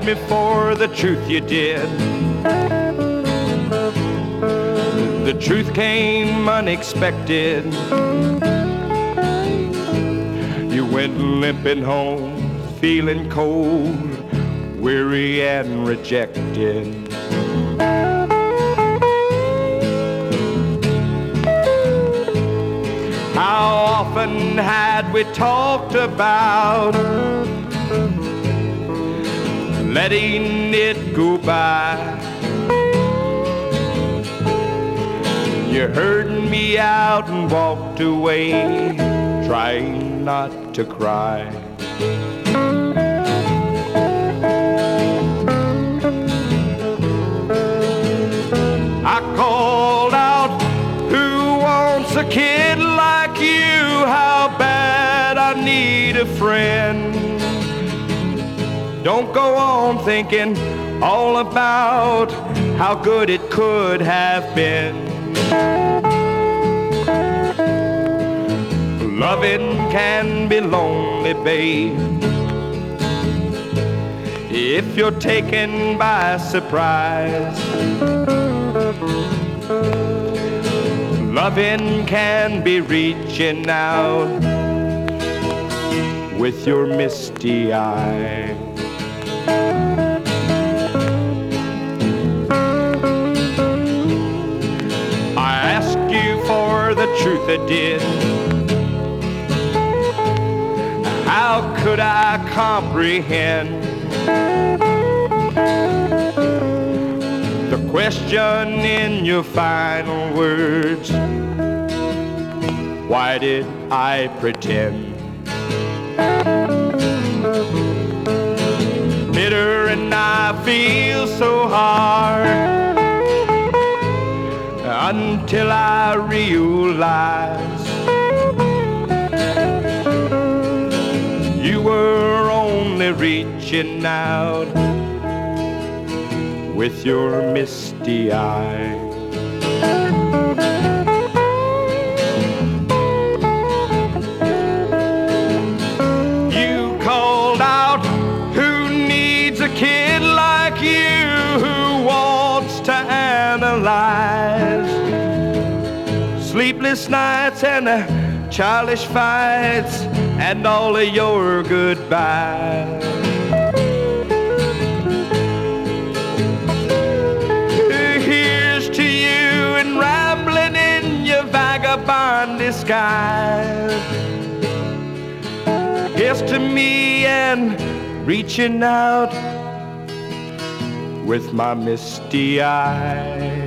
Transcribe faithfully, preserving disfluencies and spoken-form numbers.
me for the truth you did. The truth came unexpected. You went limping home, feeling cold, weary and rejected. How often had we talked about letting it go by? You heard me out and walked away, trying not to cry. I called out, who wants a kid like you? How bad I need a friend. Don't go on thinking all about how good it could have been. Loving can be lonely, babe, if you're taken by surprise. Loving can be reaching out with your misty eye. I asked you for the truth I did. How could I comprehend the question in your final words? Why did I pretend? Bitter and I feel so hard until I realize you were only reaching out with your misty eye. You called out, who needs a kid like you, who wants to analyze sleepless nights and uh, childish fights and all of your goodbyes. Here's to you and rambling in your vagabond disguise. Here's to me and reaching out with my misty eye.